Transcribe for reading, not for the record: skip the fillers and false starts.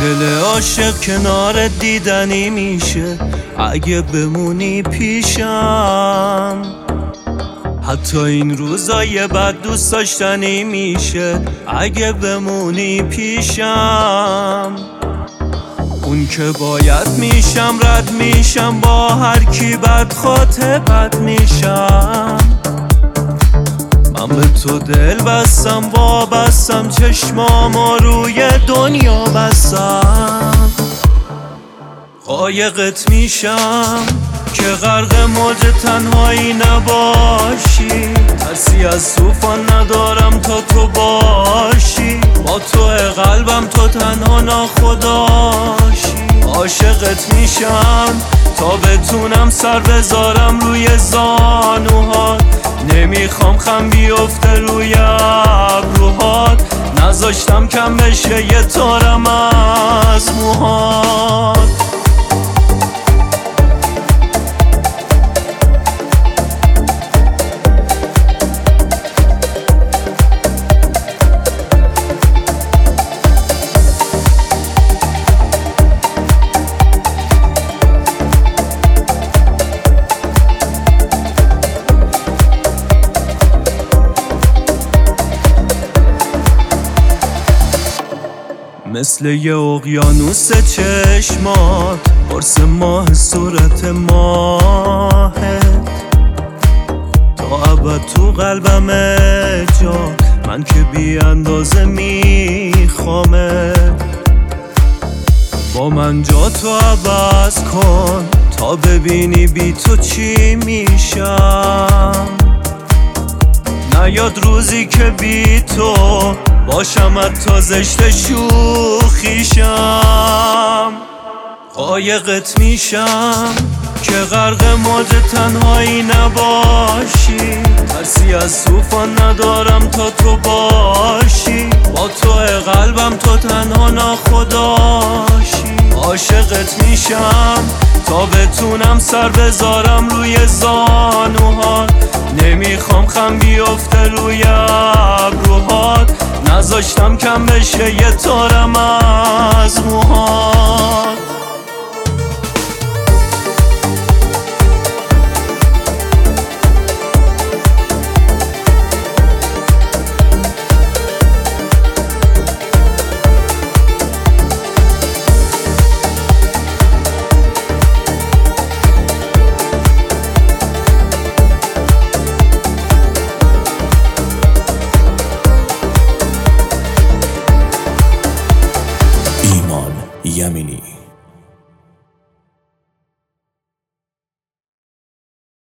دل عاشق کنار دیدنی میشه اگه بمونی پیشم. حتی این روزای بد دوست داشتنی میشه اگه بمونی پیشم. اون که باید میشم رد میشم، با هر کی بد خاطبت میشم. من به تو دل بستم، وابستم، چشمامو روی دنیا بستم. قایقت میشم که غرق موج تنهایی نباشی. ترسی از طوفان ندارم تا تو باشی. با تو قلبم تو تنها ناخداشی. عاشقت میشم تا بتونم سر بذارم روی زانوهات. نمیخوام خم بیفته روی ابروهات. نذاشتم کم بشه یه تارم از موهات. مثل یه اقیانوس چشمات، قرص ماه صورت ماهت. تا ابد تو قلبمه جا، من که بی اندازه میخوامت. با من جا تو عوض کن تا ببینی بی تو چی میشم. نیاد روزی که بی تو باشم حتی زشت شوخیشم. قایقت میشم که غرق موج تنهایی نباشی. ترسی از طوفان ندارم تا تو باشی. با تو قلبم تو تنها ناخداشی. عاشقت میشم تا بتونم سر بذارم روی زانوهات. نمیخوام خم بیفته روی ابروهات. نذاشتم کم بشه یه تارم از موهات. یمینی